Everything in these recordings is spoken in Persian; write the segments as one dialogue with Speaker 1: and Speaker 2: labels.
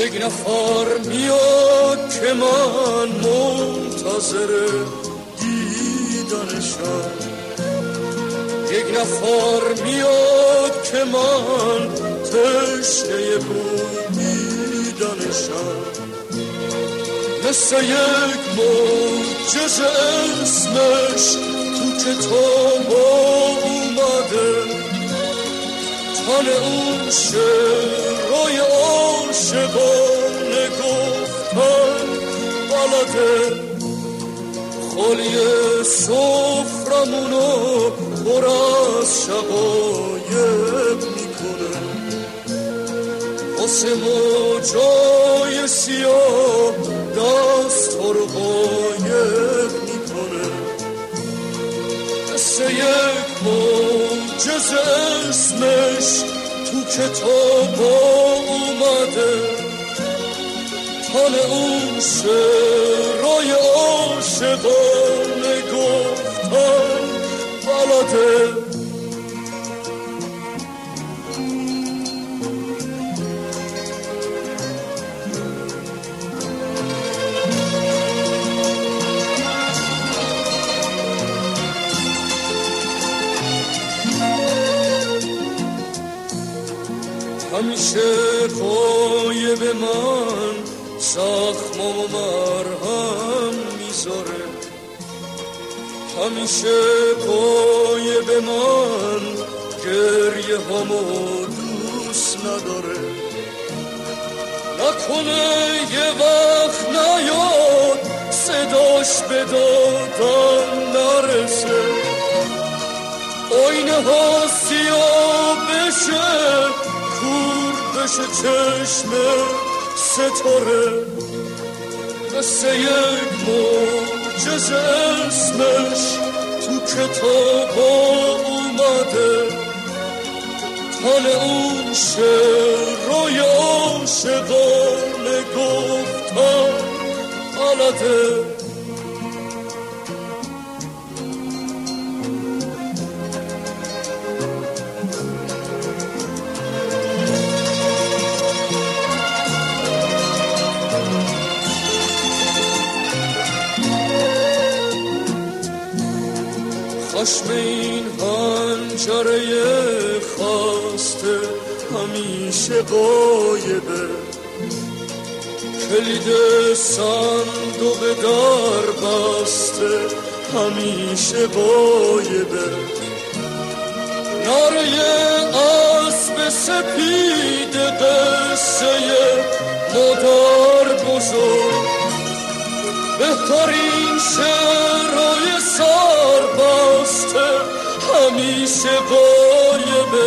Speaker 1: یک نفر میاد که من منتظر دیدنشم، یک نفر میاد که من تشنه بویدنشم، مثل یک معجزه اسمش تو کتاب اومده، تن اون شعرهای عاشقانه گفتن بلده، خالی سفرمونو پر از شقایق میکنه، واسه ما جای سیاه دست رو قایق میکنه، مثل یک معجزه اسمش تو کتاب اومده، تن اون شعرهای عاشقانه گفتن بلده. همیشه پای به من زخم و مرهم میذاره، همیشه پای به من گریه همو دوست نداره، نکنه یه وقت نیاد صداش به دادم نرسه، آینه ها سیاه بشه کور بشه چشم ستاره، مثل یک معجزه اسمش تو کتاب اومده، تن اون شعرهای عاشقانه گفتن بلده. خشم این حنجره خسته همیشه غایبه، کلید صندوق در بسته همیشه غایبه، نره اسب سپید قصه مادر بزرگ، بهترین شعرهای سربسته همیشه غایبه،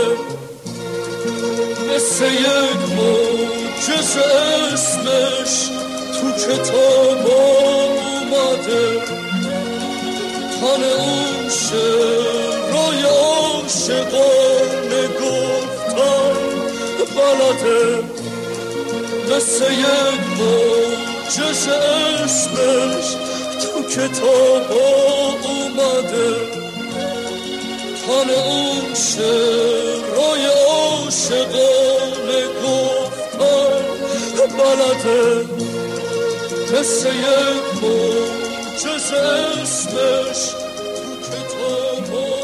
Speaker 1: مثل یک معجزه اسمش تو کتاب اومده، تن اون شعرهای عاشقانه گفتن بلده، مثل یک معجزه اسمش تو کتاب اومده، تن اون شعرهای عاشقانه گفتن بلده، مثل یک معجزه اسمش تو کتاب